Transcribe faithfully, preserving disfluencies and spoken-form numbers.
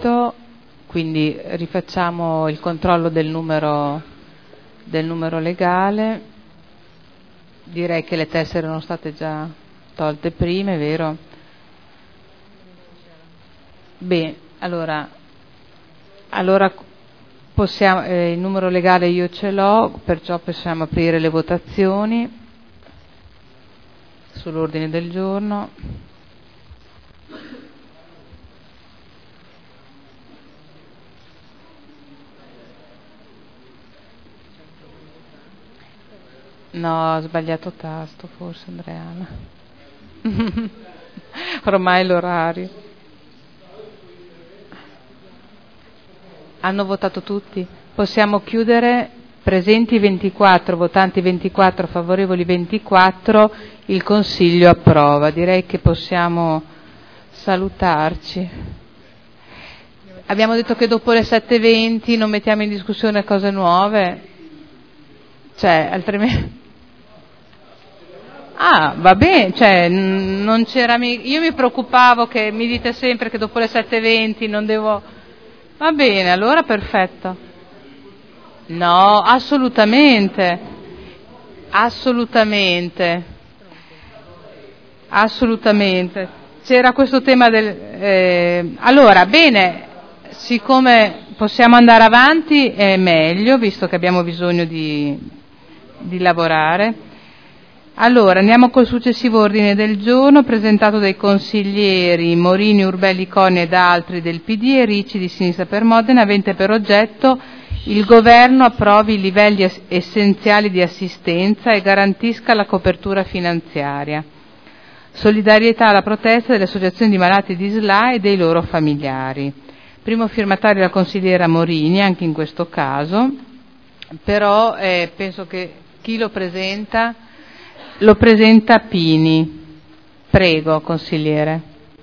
subito, quindi rifacciamo il controllo del numero, del numero legale. Direi che le tessere erano state già tolte prima, è vero? Bene, allora, allora possiamo, eh, il numero legale io ce l'ho, perciò possiamo aprire le votazioni sull'ordine del giorno. No, ho sbagliato tasto forse, Andreana. Ormai è l'orario. Hanno votato tutti? Possiamo chiudere? Presenti ventiquattro, votanti ventiquattro, favorevoli ventiquattro, il Consiglio approva. Direi che possiamo salutarci. Abbiamo detto che dopo le sette e venti non mettiamo in discussione cose nuove? Cioè, altrimenti... Ah, va bene, cioè, non c'era mi... io mi preoccupavo che mi dite sempre che dopo le sette e venti non devo... Va bene, allora perfetto. No, assolutamente, assolutamente, assolutamente. C'era questo tema del... Eh, allora, bene, siccome possiamo andare avanti è meglio, visto che abbiamo bisogno di, di lavorare. Allora, andiamo col successivo ordine del giorno, presentato dai consiglieri Morini, Urbelli, Coni ed altri del P D e Ricci di Sinistra per Modena, avente per oggetto il Governo approvi i livelli essenziali di assistenza e garantisca la copertura finanziaria. Solidarietà alla protesta delle associazioni di malati di S L A e dei loro familiari. Primo firmatario la consigliera Morini, anche in questo caso, però eh, penso che chi lo presenta... Lo presenta Pini. Prego, consigliere.